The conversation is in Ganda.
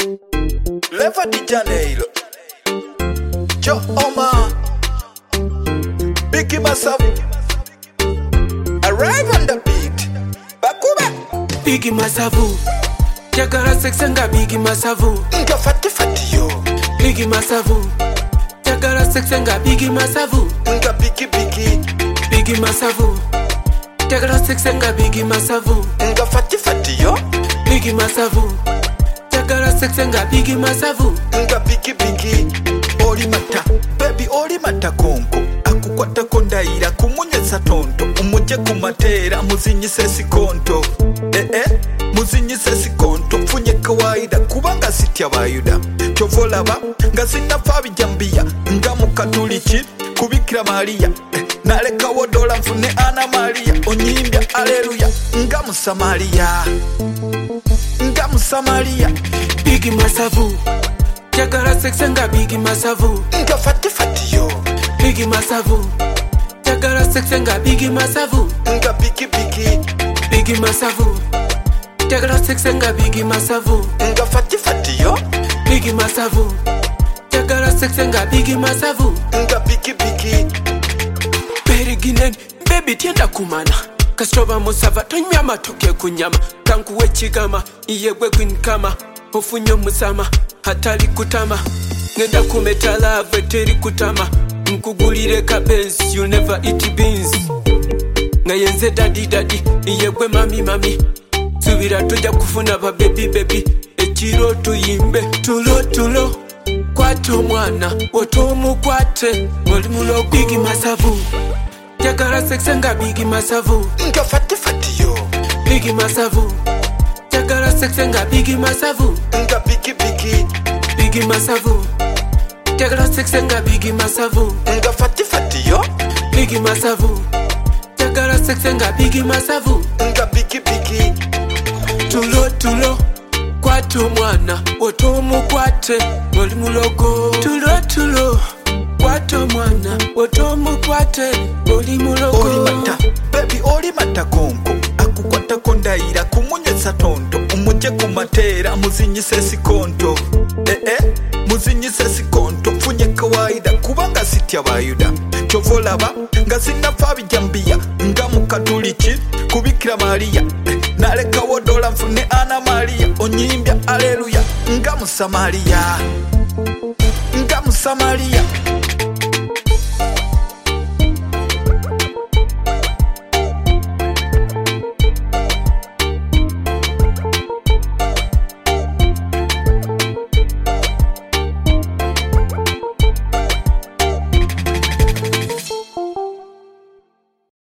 Leva di Janeiro, Joe Omar, Biggie Masavu, arrive on the beat. Bakuba Biggie Masavu, Jagara Sexanga Biggie Masavu, Nga fati fati yo, Biggie Masavu, Jagara Sexanga Biggie Masavu, Nga Biggie Biggie, Biggie Masavu, Jagara Sexanga Biggie Masavu, Nga fati fati yo, Biggie Masavu, Jagara Sexanga Biggie Masavu, Nga Biggie Biggie. Oli mata, baby oli mata konko, akukwata kondaira kumunyesa tonto, umuje kumatera muzinyise sikonto. Muzinyise sikonto, mfunye kawaida kubanga sitya bayuda. Chovolaba nga sinafa bijambia, nga mukatuliki kubikira Maria. Naleka wodola mfune Ana Maria, onyimbya aleluya, nga Musamaria, nga Musamaria. Biggie Masavu, Jagara Sexanga Biggie Masavu, Nga fati fati yo, Biggie Masavu, Jagara Sexanga Biggie Masavu, Nga Biggie Biggie, Biggie Masavu, Jagara Sexanga Biggie Masavu, Nga fati fati yo, Biggie Masavu, Jagara Sexanga Biggie Masavu, Nga Biggie Biggie. Beriginen, baby tienda kumana Kastroba musava, tonywa matoke kunyama Tankuwe chigama, iyegwe kwinkama Ofunyo musama, hatali kutama Ngenda kumetala, veteri kutama Nkugulire ka Benz, you'll never eat beans Ngayenze daddy daddy, iyegwe mami mami Subira tuja kufuna ba baby baby Echiro tuyimbe, tulo tulo Kwato mwana, wotomu kwate Oli mulogo Biggie Masavu, Jagara Sexanga Biggie Masavu, Nga fati fati yo, Biggie Masavu, Jagara Sexanga Biggie Masavu, Nga Biggie Biggie, Biggie Masavu, Jagara Sexanga Biggie Masavu, Nga fati fati yo, Biggie Masavu, Jagara Sexanga Biggie Masavu, Nga Biggie Biggie. tulo tulo Kwato mwana, wotomu kwate Oli mulogo Tulo tulo Kwato mwana, wotomu kwate Oli mulogo Oli mata, baby oli mata konko, akukwata kondaira kumunyesa tonto, umuje kumatera muzinyise sikonto. Muzinyise sikonto, mfunye kawaida kubanga sitya bayuda. Chovolaba nga sinafa bijambia, nga mukatuliki kubikira Maria. Naleka wodola mfune Ana Maria, onyimbya aleluya, nga Musamaria, nga Musamaria.